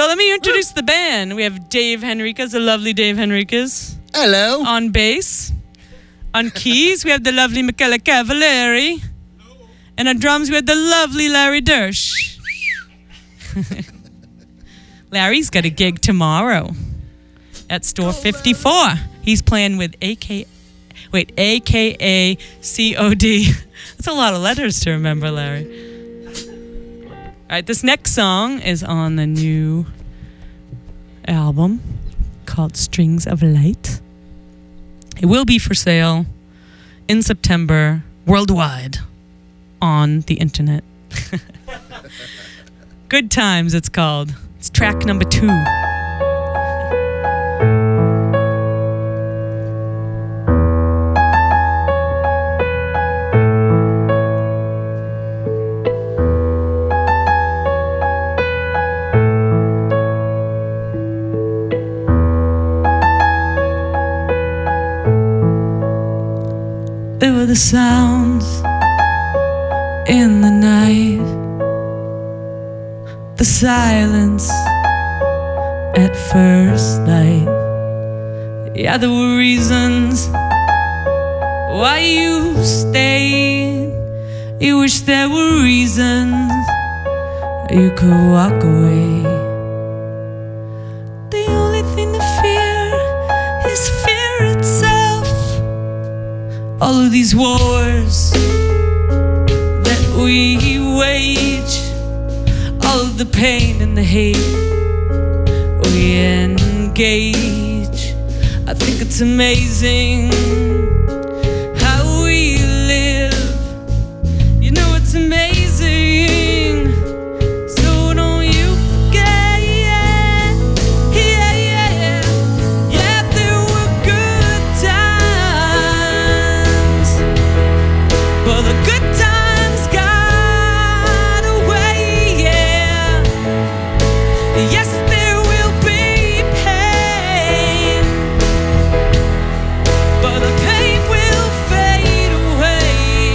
let me introduce the band. We have Dave Henriquez, the lovely Dave Henriquez. Hello. On bass. On keys, we have the lovely Michele Cavalieri. And on drums, we have the lovely Larry Dersh. Larry's got a gig tomorrow at Store 54. He's playing with AKA COD. That's a lot of letters to remember, Larry. All right, this next song is on the new album called Strings of Light. It will be for sale in September worldwide on the internet. Good Times, it's called. It's track number 2. There were the sounds in the night, the silence at first light. Yeah, there were reasons why you stayed. You wish there were reasons you could walk away. The only thing to fear is fear itself. All of these wars that we wage, all of the pain and the hate we engage. I think it's amazing how we live. You know it's amazing. So don't you forget, yeah, yeah, yeah, yeah. Yeah, there were good times, but the good times got away, yeah. Yes, there will be pain, but the pain will fade away.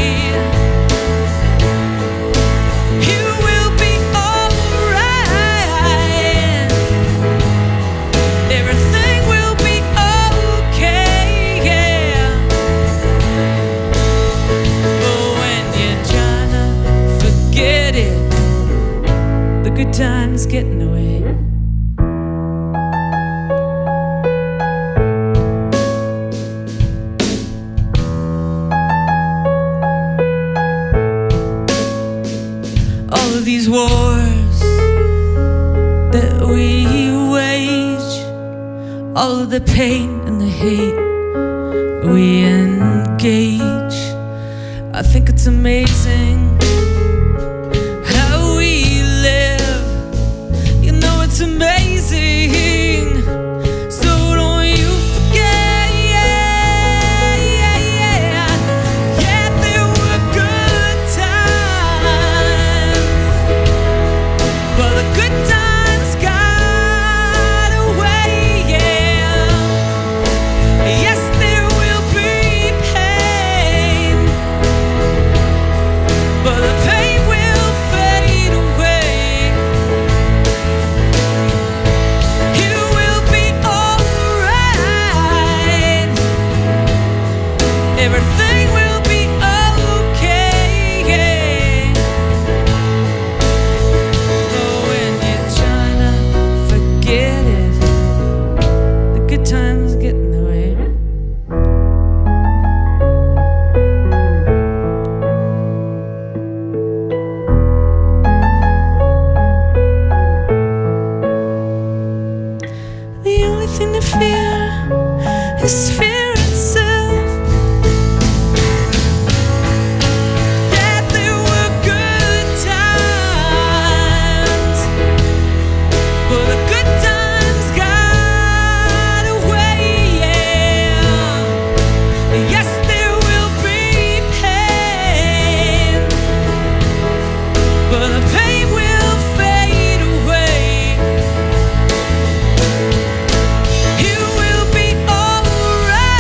You will be alright. Everything will be okay, yeah. But when you're trying to forget it, the good times get in the way. All of these wars that we wage, all of the pain and the hate we engage. I think it's amazing how we live. You know it's amazing. So don't you forget, yeah, yeah, yeah. Yeah, there were good times, but the good times got away, yeah. Yes, there will be pain, but the pain will fade away. You will be alright. Everything will be okay, yeah. But when you're trying to forget it, the good times get in the way. The only thing to fear is fear itself. Yeah, there were good times, but the good times got away, yeah. Yes, there will be pain, but the pain will fade away. You will be alright.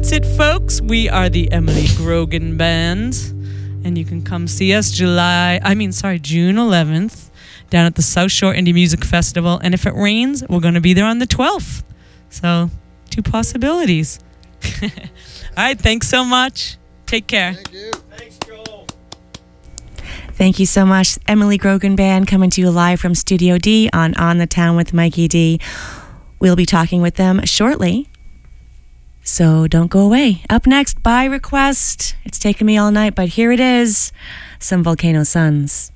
that's it, folks. We are the Emily Grogan Band, and you can come see us June 11th down at the South Shore Indie Music Festival. And if it rains, we're going to be there on the 12th. So, 2 possibilities. All right, thanks so much. Take care. Thank you. Thanks, Joel. Thank you so much. Emily Grogan Band coming to you live from Studio D on the Town with Mikey D. We'll be talking with them shortly. So don't go away. Up next, by request. It's taken me all night, but here it is. Some Volcano Suns.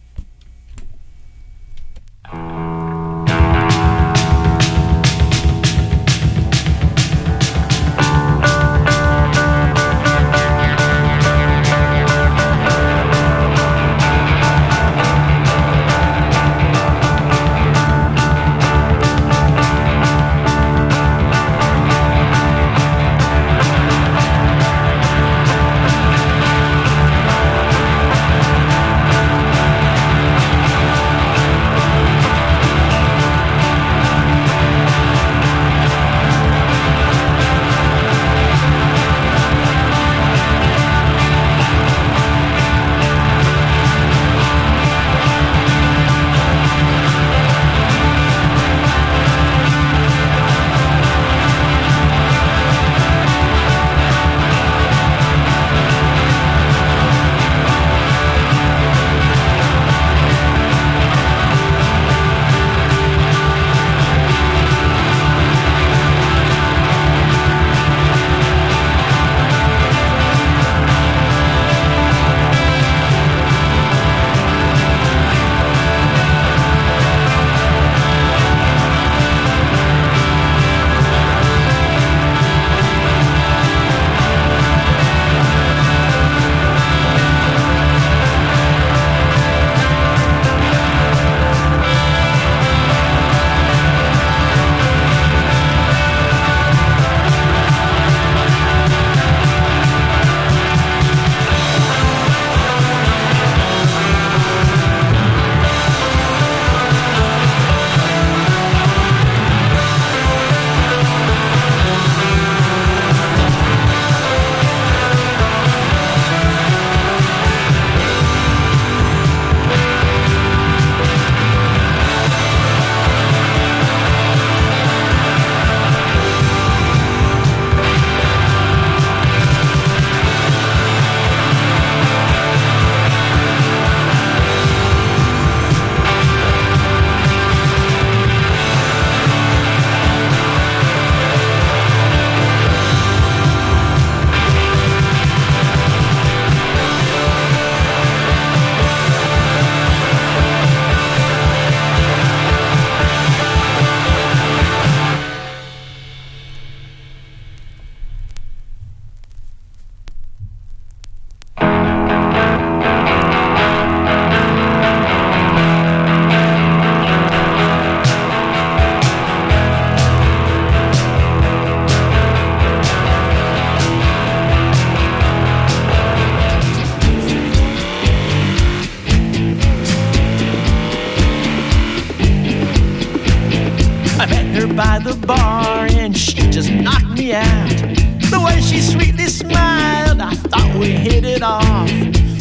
By the bar and she just knocked me out. The way she sweetly smiled, I thought we hit it off.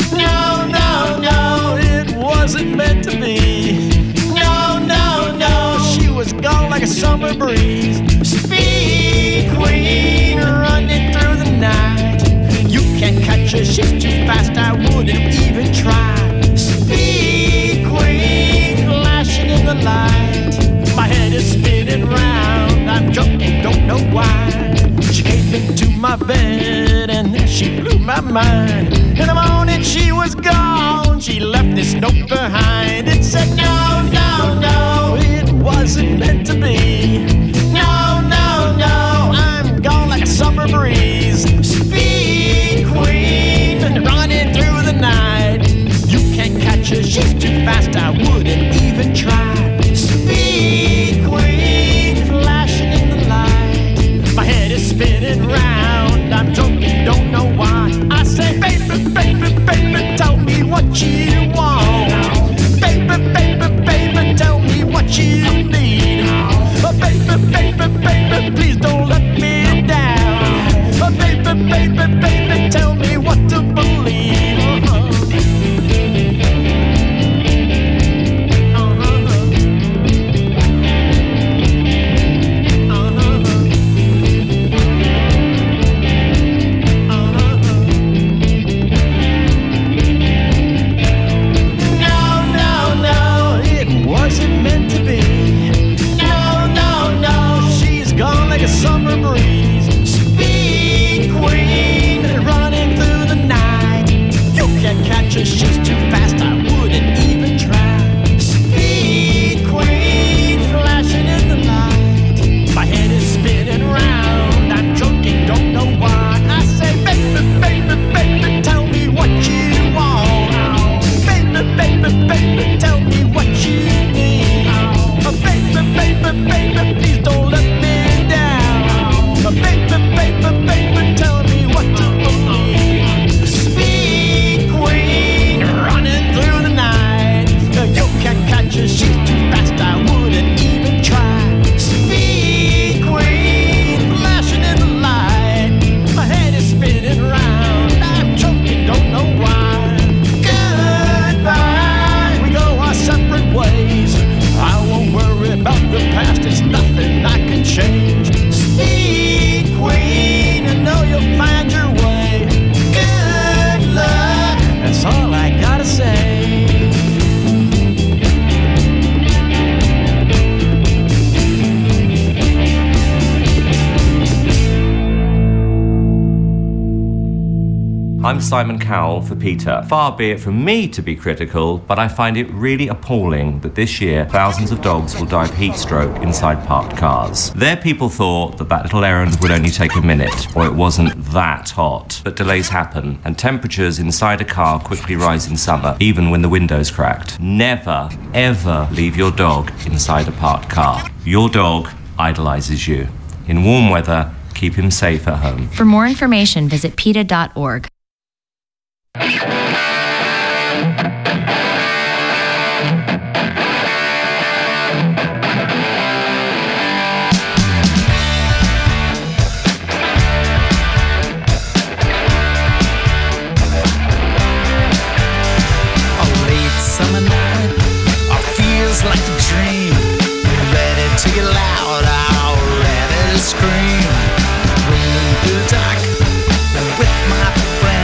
No, no, no, it wasn't meant to be. No, no, no, she was gone like a summer breeze. Speed queen running through the night. You can't catch her, she's too fast, I wouldn't even try. Speed queen flashing in the light. My head is spinning round, I'm drunk and don't know why. She came into my bed and then she blew my mind. In the morning she was gone, she left this note behind. It said no, no, no, it wasn't meant to be. No, no, no, I'm gone like a summer breeze. Speed queen running through the night. You can't catch her, she's too fast, I wouldn't even try. Speed queen flashing in the light. My head is spinning round, I'm drunk and don't know why. I say, baby, baby, baby, tell me what you want. Baby, baby, baby, tell me what you need. I'm Simon Cowell for PETA. Far be it from me to be critical, but I find it really appalling that this year thousands of dogs will die of heat stroke inside parked cars. Their people thought that little errand would only take a minute, or it wasn't that hot. But delays happen, and temperatures inside a car quickly rise in summer, even when the window's cracked. Never, ever leave your dog inside a parked car. Your dog idolizes you. In warm weather, keep him safe at home. For more information, visit PETA.org. Summer night, feels like a dream. Ready to get loud, ready to scream. Rolling through the dark with my friends.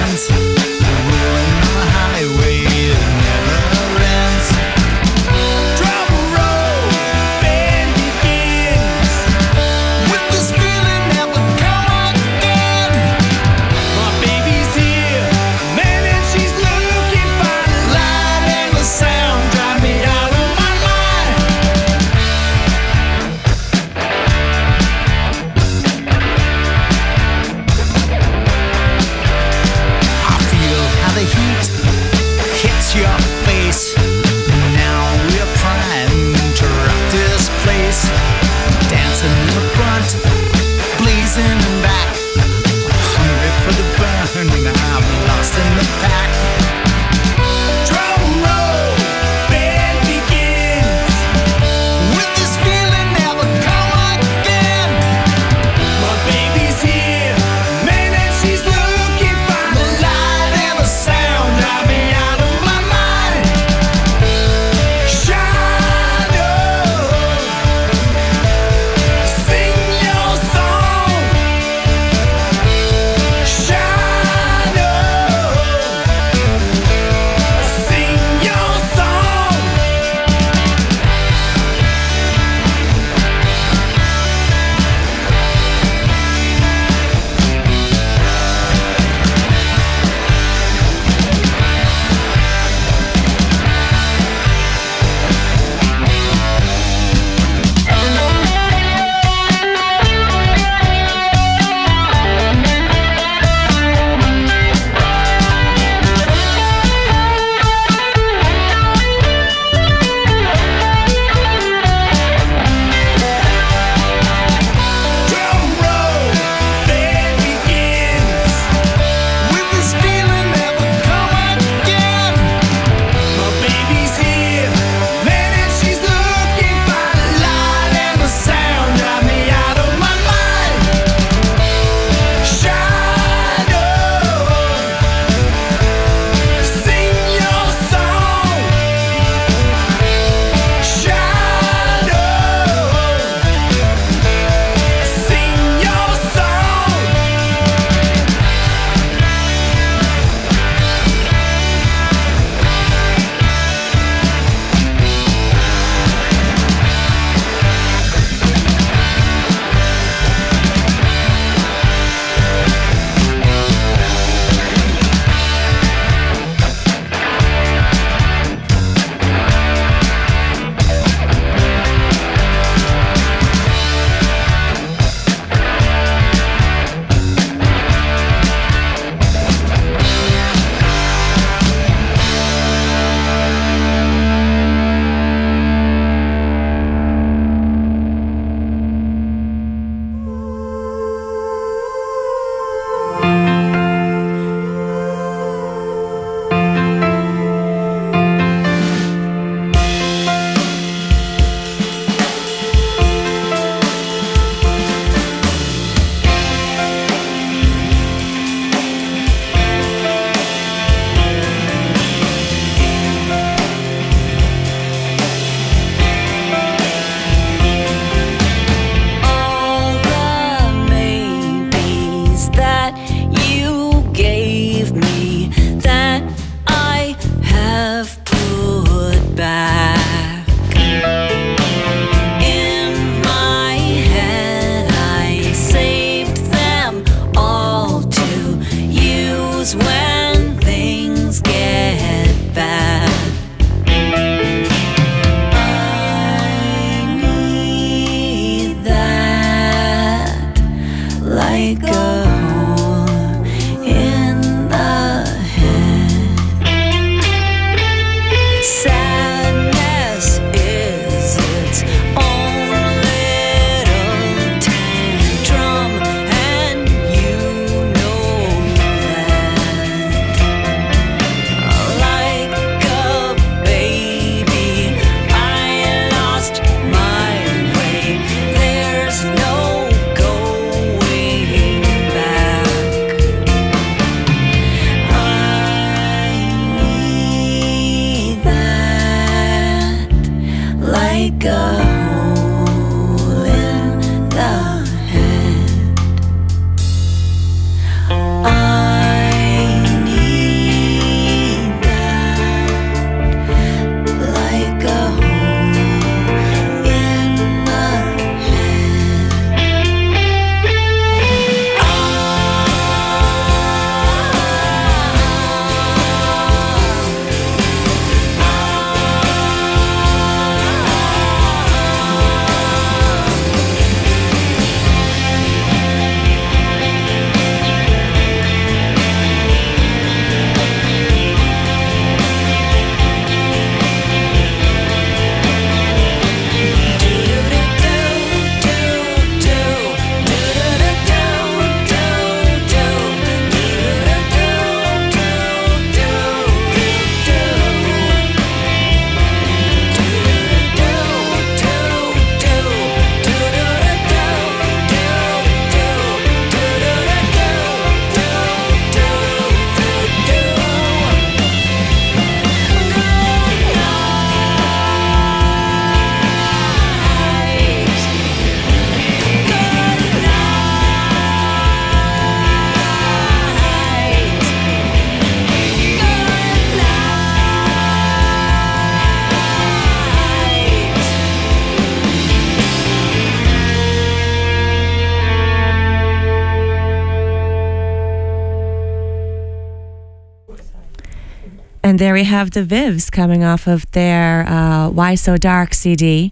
And there we have the Vivs coming off of their Why So Dark CD.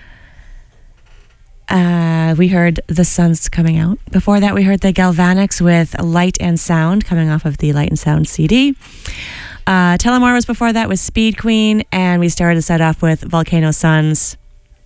We heard The Sun's coming out. Before that, we heard the Galvanics with Light and Sound coming off of the Light and Sound CD. Telemore was before that with Speed Queen, and we started the set off with Volcano Suns.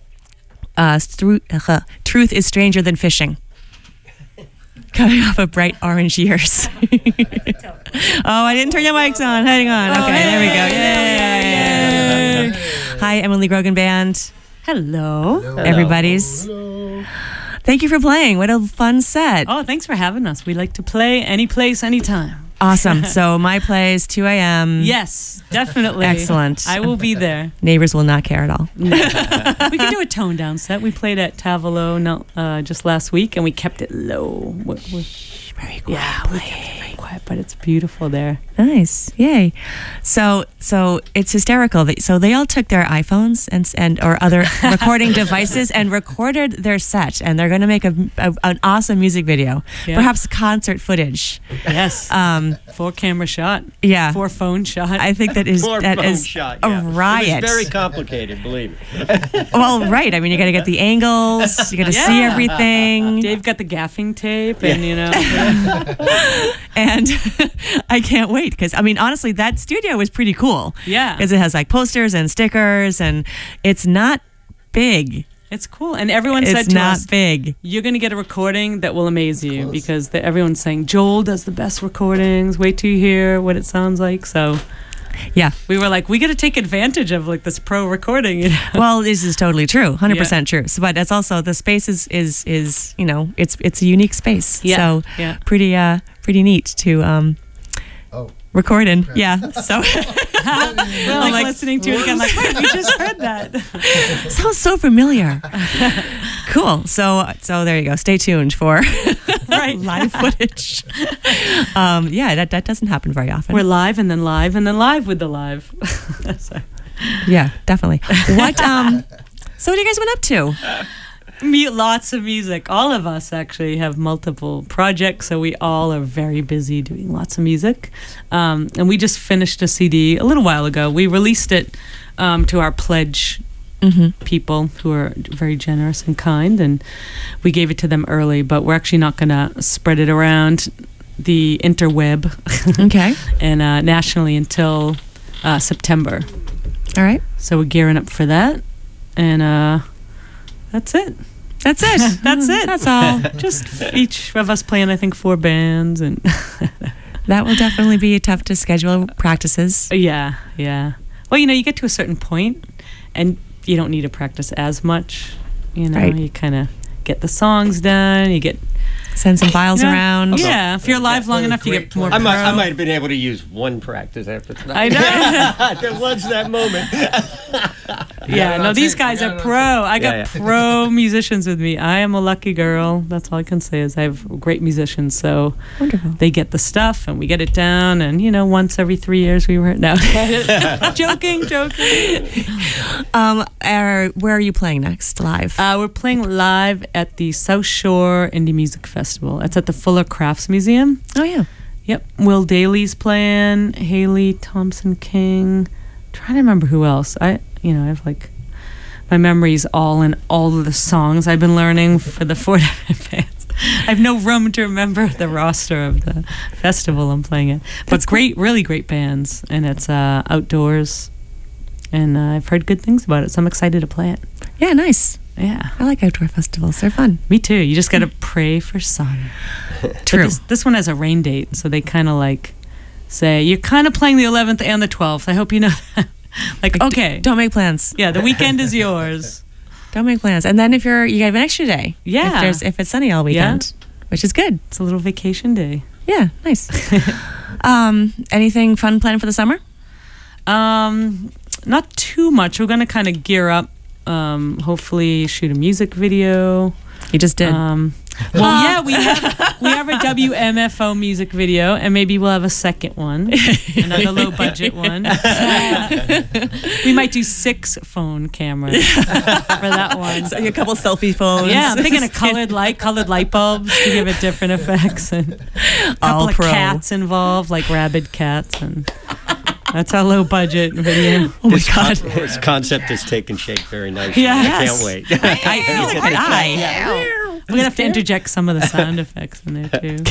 Truth is Stranger Than Fishing. Coming off of Bright Orange Years. Oh, I didn't turn your mics on. Hang on. Okay, there we go. Yay. Hi, Emily Grogan Band. Hello. Everybody's. Thank you for playing. What a fun set. Oh, thanks for having us. We like to play any place, anytime. Awesome. So my play is 2 a.m. Yes, definitely. Excellent. I will be there. Neighbors will not care at all. We can do a tone down set. We played at Tavolo just last week, and we kept it low. Very quiet. Yeah, we kept it very quiet, but it's beautiful there. Nice. Yay. So it's hysterical. So they all took their iPhones and or other recording devices and recorded their set, and they're going to make an awesome music video. Yeah. Perhaps concert footage. Yes. 4-camera shot. Yeah. 4-phone shot. I think that is a riot. It's very complicated, believe me. Well, right. I mean, you got to get the angles. You got to see everything. Dave got the gaffing tape, and and I can't wait because I mean, honestly, that studio was pretty cool. Yeah. Because it has like posters and stickers, and it's not big. It's cool. And everyone said to us, it's not big. You're going to get a recording that will amaze you because everyone's saying, Joel does the best recordings. Wait till you hear what it sounds like. So yeah, we were like, we got to take advantage of like this pro recording. Well, this is totally true. 100% true. So, but it's also, the space is it's a unique space. Yeah. So pretty neat to record in. Yeah. So we're like listening to it again, like, wait, we just heard that. Sounds so familiar. Cool. So there you go. Stay tuned for live footage. That doesn't happen very often. We're live and then live and then live with the live. So. Yeah, definitely. What so what are you guys been up to? Lots of music. All of us actually have multiple projects, so we all are very busy doing lots of music. And we just finished a CD a little while ago. We released it to our pledge people who are very generous and kind, and we gave it to them early, but we're actually not going to spread it around the interweb and nationally until September. All right. So we're gearing up for that, and that's it. That's it. That's it. That's all. Just each of us playing, I think, 4 bands, and that will definitely be tough to schedule practices. Yeah. Well, you get to a certain point, and you don't need to practice as much. Right. You kind of get the songs done. You send some files around. Yeah, if you're live long enough, you get more. I might have been able to use one practice after tonight. I know. There was that moment. These guys are pro. I got pro musicians with me. I am a lucky girl. That's all I can say is I have great musicians. So wonderful. They get the stuff and we get it down. And once every 3 years we were joking. Where are you playing next live? We're playing live at the South Shore Indie Music Festival. It's at the Fuller Crafts Museum. Oh yeah. Yep. Will Daly's playing. Haley Thompson King. I'm trying to remember who else. I have like my memory's all in all of the songs I've been learning for the 4 different bands. I have no room to remember the roster of the festival I'm playing at. But really great bands, and it's outdoors, and I've heard good things about it, so I'm excited to play it. Yeah, nice. Yeah. I like outdoor festivals. They're fun. Me too. You just got to pray for sun. True. This one has a rain date, so they kind of like say, you're kind of playing the 11th and the 12th. I hope you know that. Like, okay. Don't make plans. Yeah, the weekend is yours. Don't make plans. And then if you have an extra day. Yeah. If it's sunny all weekend, which is good. It's a little vacation day. Yeah, nice. Anything fun planned for the summer? Not too much. We're going to kind of gear up. Hopefully shoot a music video. You just did. We have a WMFO music video, and maybe we'll have a second one, another low budget one. We might do 6 phone cameras for that one. So a couple selfie phones. Yeah, I'm thinking of colored light bulbs to give it different effects, and a couple of cats involved, like rabid cats, and That's our low budget video. Oh my God. This concept is taking shape very nicely. Yeah. I Yes. can't wait. We're gonna have to interject some of the sound effects in there too.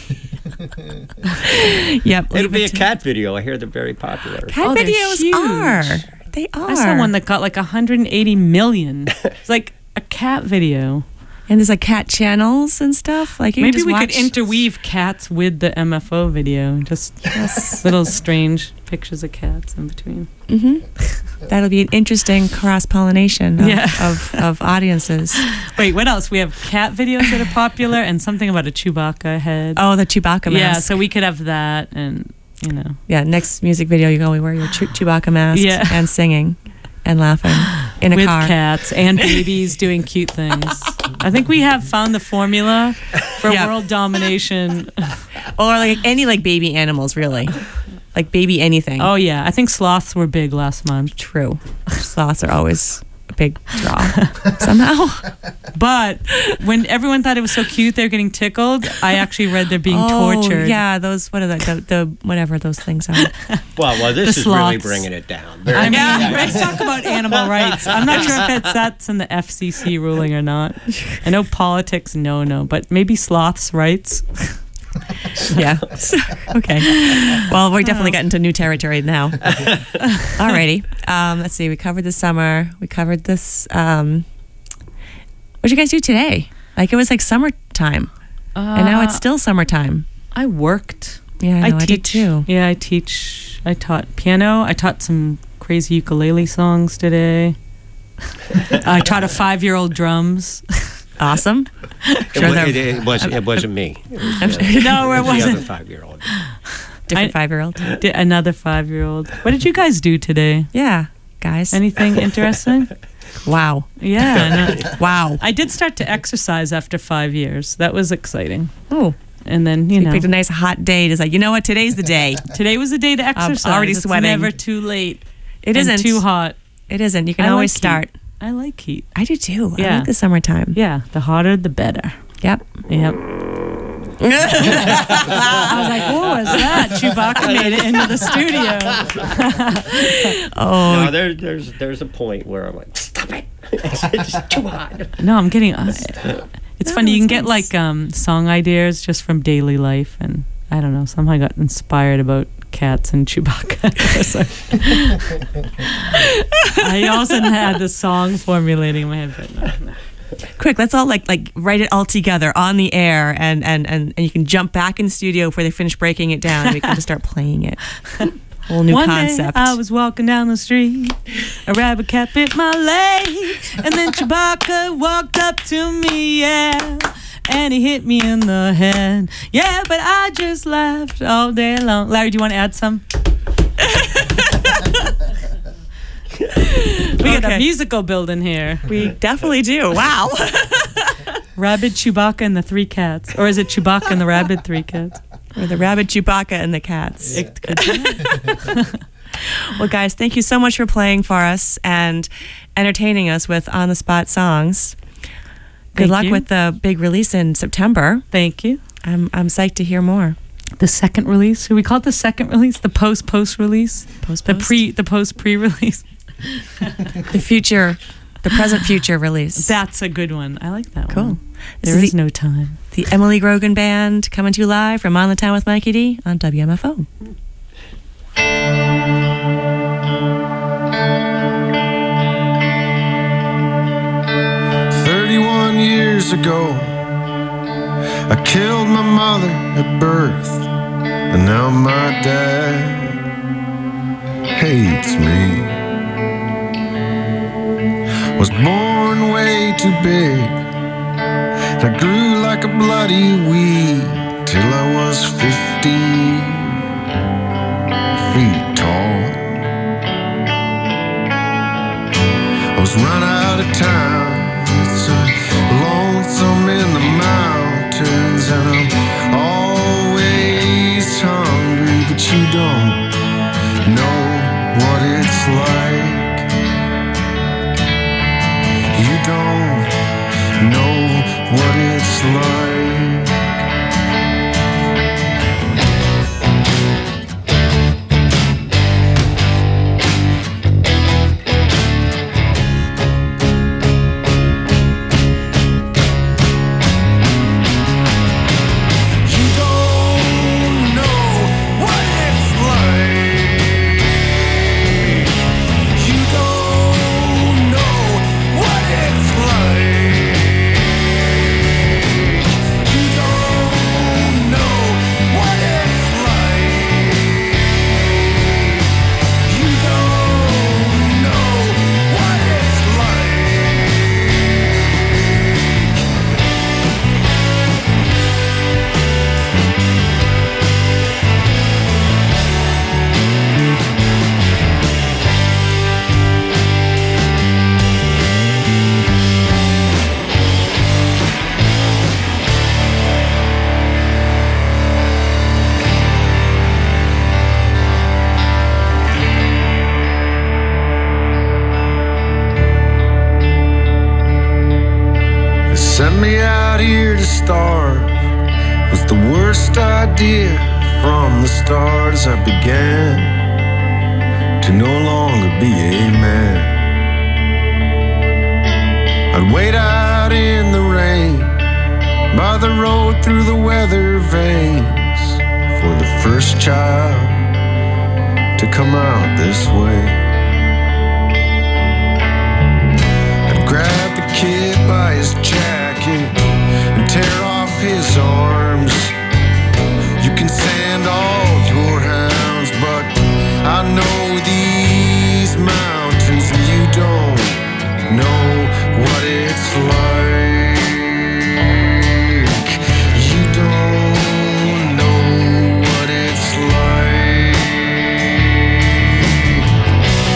Yep. It'll be a cat video. I hear they're very popular. Cat Oh, they're videos huge. are. They are. I saw one that got like 180 million. It's like a cat video. And there's like cat channels and stuff. Like you can Maybe just we watch. could interweave cats with the MFO video. Just little strange pictures of cats in between. That'll be an interesting cross pollination Yeah. of audiences. Wait, what else? We have cat videos that are popular and something about a Chewbacca head. Oh, the Chewbacca mask. yeah, so we could have that and, you know. Yeah, next music video, you go, we wear your Chewbacca mask Yeah. and singing and laughing in a with car. cats and babies doing cute things. I think we have found the formula for Yeah. world domination. Or like any like baby animals, really. Like baby anything. Oh, yeah. I think sloths were big last month. True. Sloths are always a big draw somehow. But when everyone thought it was so cute they were getting tickled, I actually read they're being tortured. Yeah, those, what are the whatever those things are. Well, this The is really sloths. bringing it down. I mean, let's talk about animal rights. I'm not sure if that's in the FCC ruling or not. I know politics, no, but maybe sloths' rights. Yeah. Okay. Well, we're definitely getting to new territory now. Alrighty. Let's see. We covered the summer. We covered this. What did you guys do today? Like it was like summertime, and now it's still summertime. I worked. Yeah, I did too. Yeah, I teach. I taught piano. I taught some crazy ukulele songs today. I taught a 5-year-old drums. Awesome. It wasn't me. It No, it was the other wasn't. 5-year-old. Different 5-year-old. Another 5-year-old. What did you guys do today? Yeah, guys. Anything interesting? Wow. Yeah. I know. Wow. I did start to exercise after 5 years. That was exciting. Oh, And then, you you know, picked a nice hot day. It's like, you know what? Today's the day. today was the day to exercise. already It's sweating. never too late. It and isn't too hot. It isn't. You can I always like start. I like heat. I do too. I Yeah. like the summertime. Yeah, the hotter, the better. Yep. Yep. I was like, what was that? Chewbacca made it into the studio. Oh, No, there's a point where I'm like, stop it. It's too hot. No, I'm getting. It's funny. You can get like song ideas just from daily life, and I don't know. Somehow I got inspired about cats and Chewbacca. So, I also had the song formulating in my head, but no. quick! Let's all like write it all together on the air, and you can jump back in the studio before they finish breaking it down, and we can just start playing it. Whole new One concept. day I was walking down the street, a rabbit cat bit my leg, and then Chewbacca walked up to me, yeah, and he hit me in the head, yeah, but I just laughed all day long. Larry, do you want to add some? We got a musical building here. We definitely do. Wow. Rabbit, Chewbacca, and the three cats. Or is it Chewbacca and the rabbit, three cats? Or the rabbit, Chewbacca, and the cats. It could be. Well, guys, thank you so much for playing for us and entertaining us with on-the-spot songs. Good Thank luck you. with the big release in September. Thank you. I'm psyched to hear more. The second release. Should we call it the second release? The post release? Post. The post release. The future, the present future release. That's a good one. I like that Cool. one. This There is is no time. the Emily Grogan Band coming to you live from On the Town with Mikey D on WMFO. Years ago, I killed my mother at birth, and now my dad hates me. Was born way too big, and I grew like a bloody weed till I was 15 feet tall. I was run out of town. So lonesome in the mountains, and I'm always hungry, but you don't know what it's like. You don't know what it's like. sent me out here to starve was the worst idea from the start, as I began to no longer be a man. I'd wait out in the rain by the road through the weather veins for the first child to come out this way. I'd grab the kid by his jacket and tear off his arms. You can send all your hounds, but I know these mountains and you don't know what it's like. You don't know what it's like.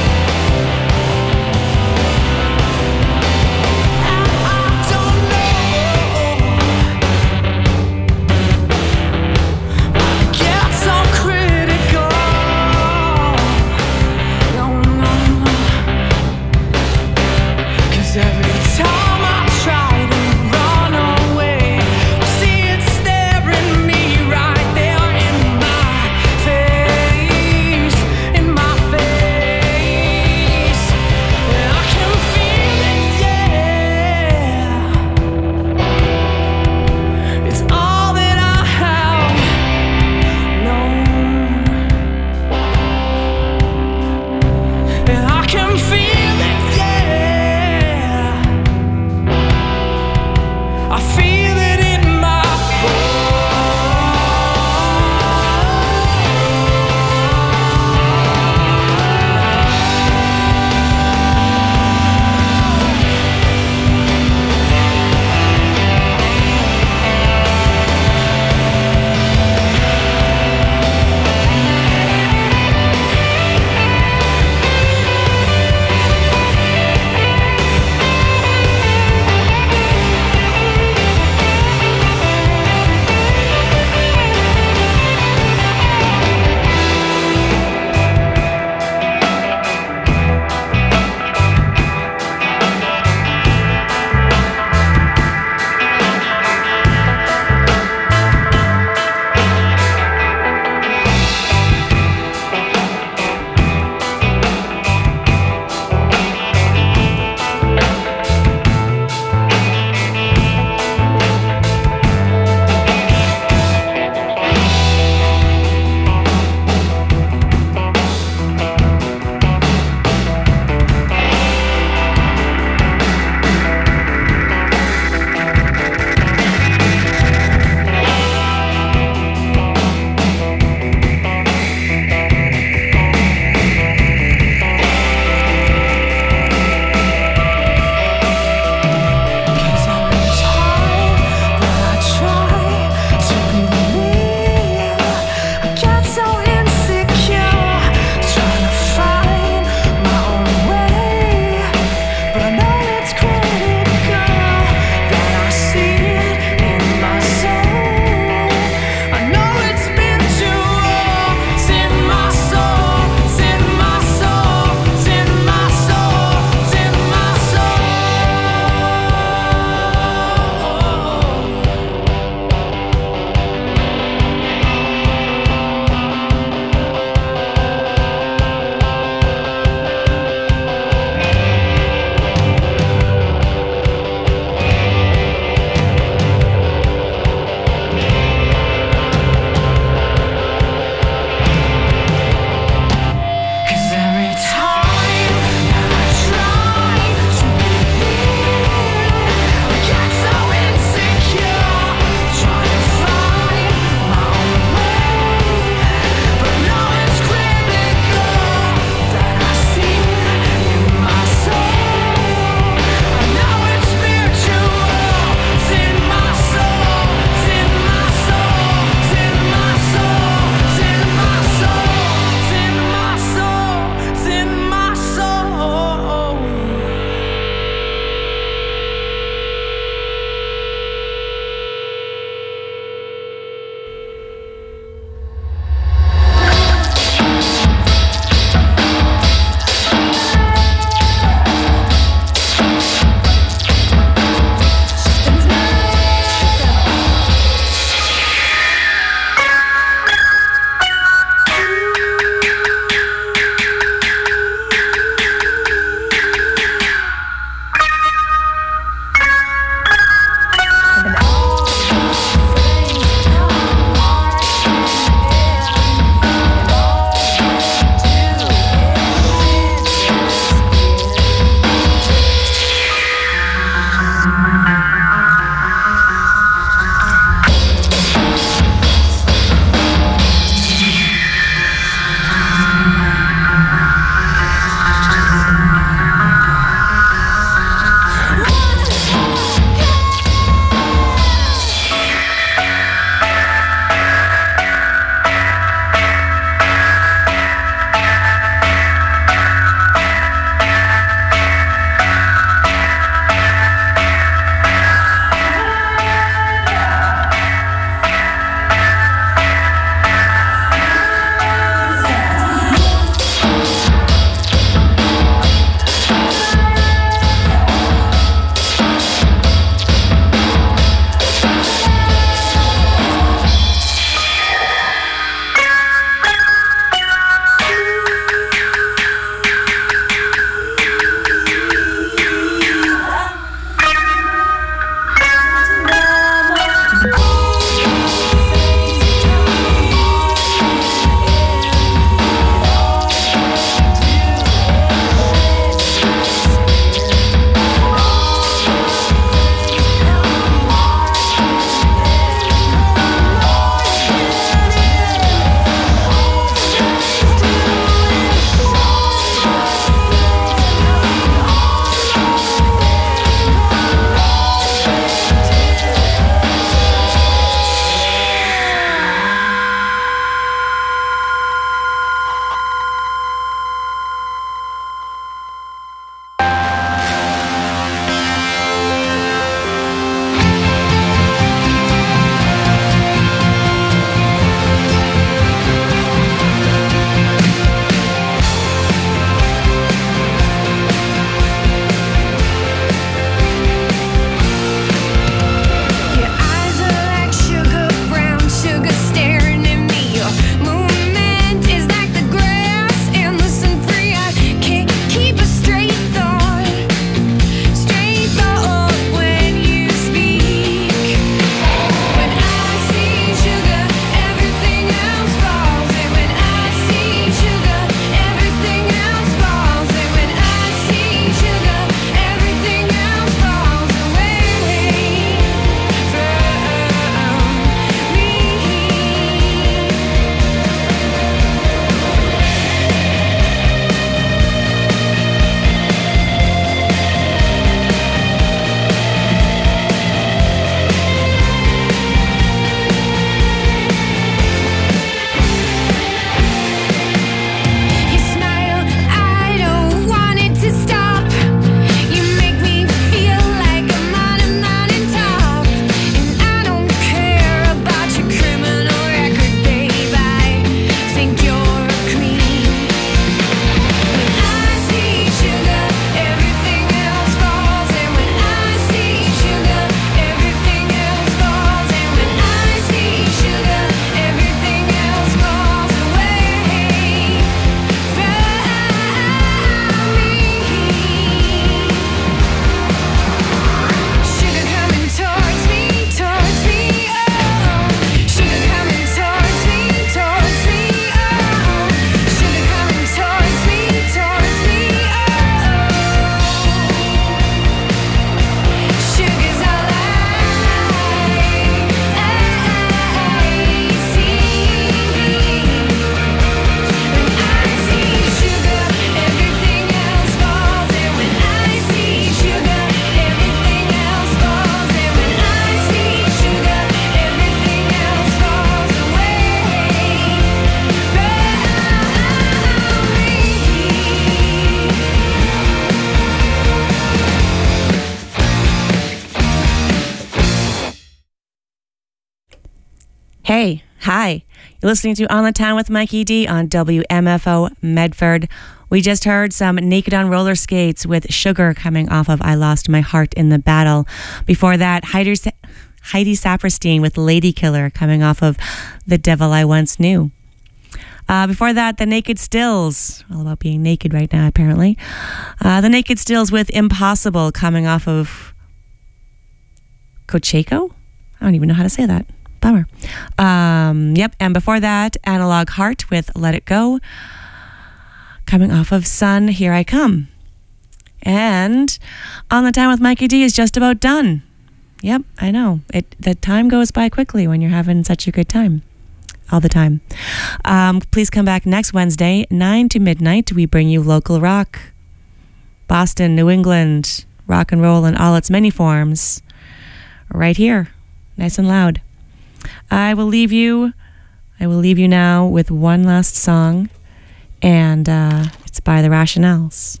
Hey, hi. You're listening to On the Town with Mikey D on WMFO Medford. We just heard some Naked on Roller Skates with Sugar coming off of I Lost My Heart in the Battle. Before that, Heidi Saperstein with Lady Killer coming off of The Devil I Once Knew. Before that, the Naked Stills, all about being naked right now apparently. The Naked Stills with Impossible coming off of Cocheco? I don't even know how to say that. Bummer. Yep, and before that, Analog Heart with Let It Go coming off of Sun, Here I Come. And On the Town with Mikey D is just about done. Yep, I know. The time goes by quickly when you're having such a good time. All the time. Please come back next Wednesday, 9 to midnight. We bring you local rock. Boston, New England, rock and roll in all its many forms. Right here, nice and loud. I will leave you now with one last song, and it's by The Rationales.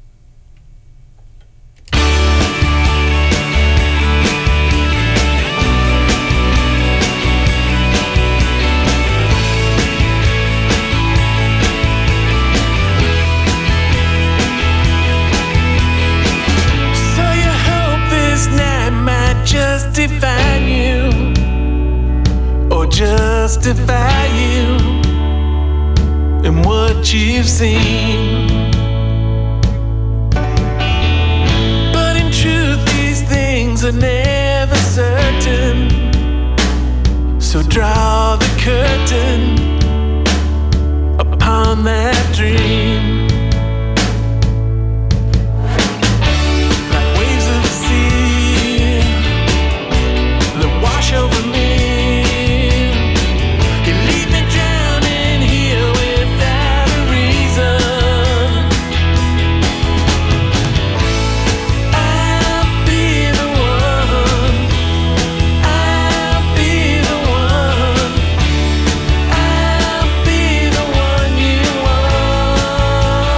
Just define you, or justify you in what you've seen. But in truth, these things are never certain. So draw the curtain upon that dream. Over me, you leave me drowning here without a reason. I'll be the one. I'll be the one. I'll be the one you want.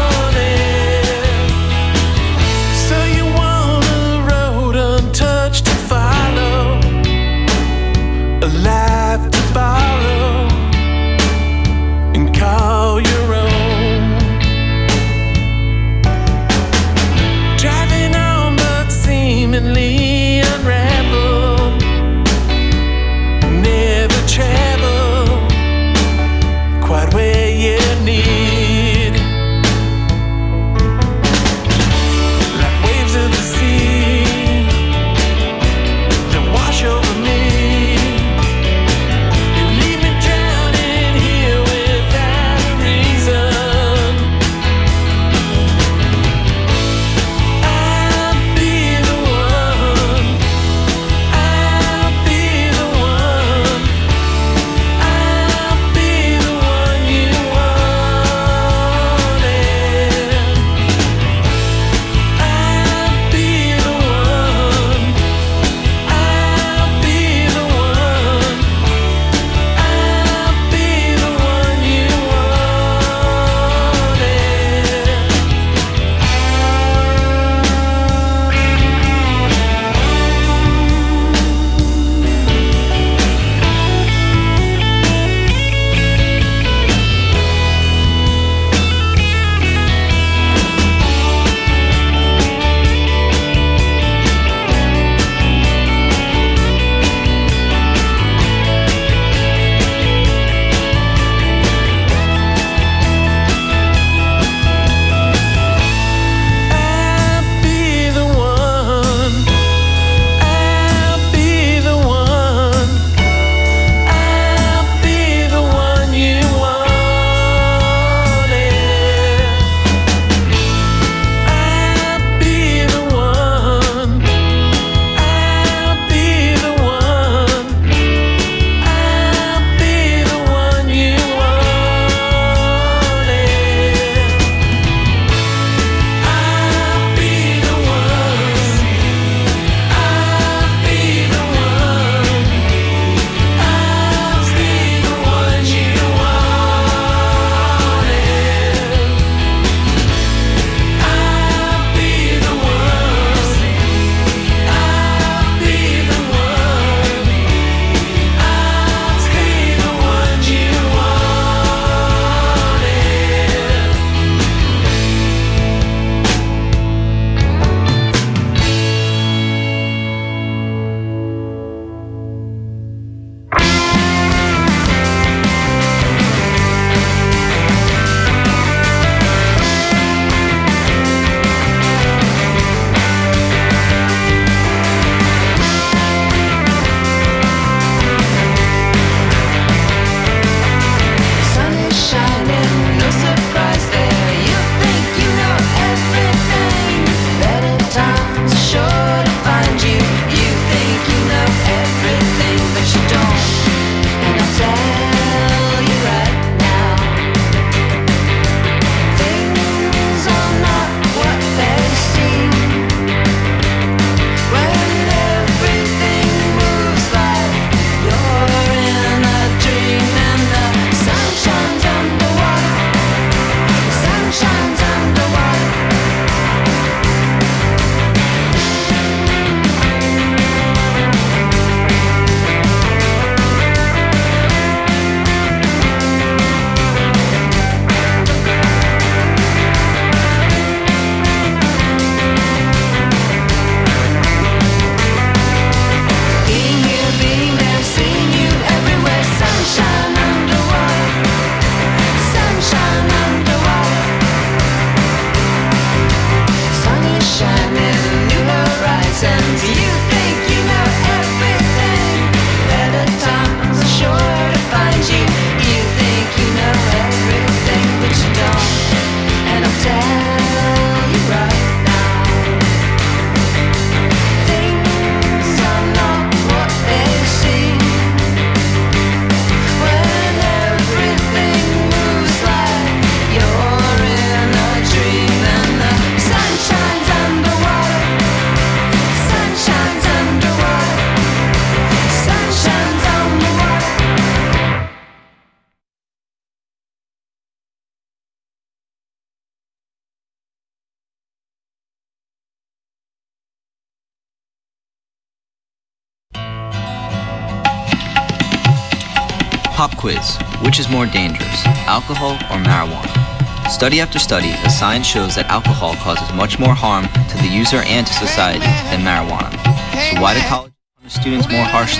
Pop quiz. Which is more dangerous, alcohol or marijuana? Study after study, the science shows that alcohol causes much more harm to the user and to society than marijuana. So why do college punish students more harshly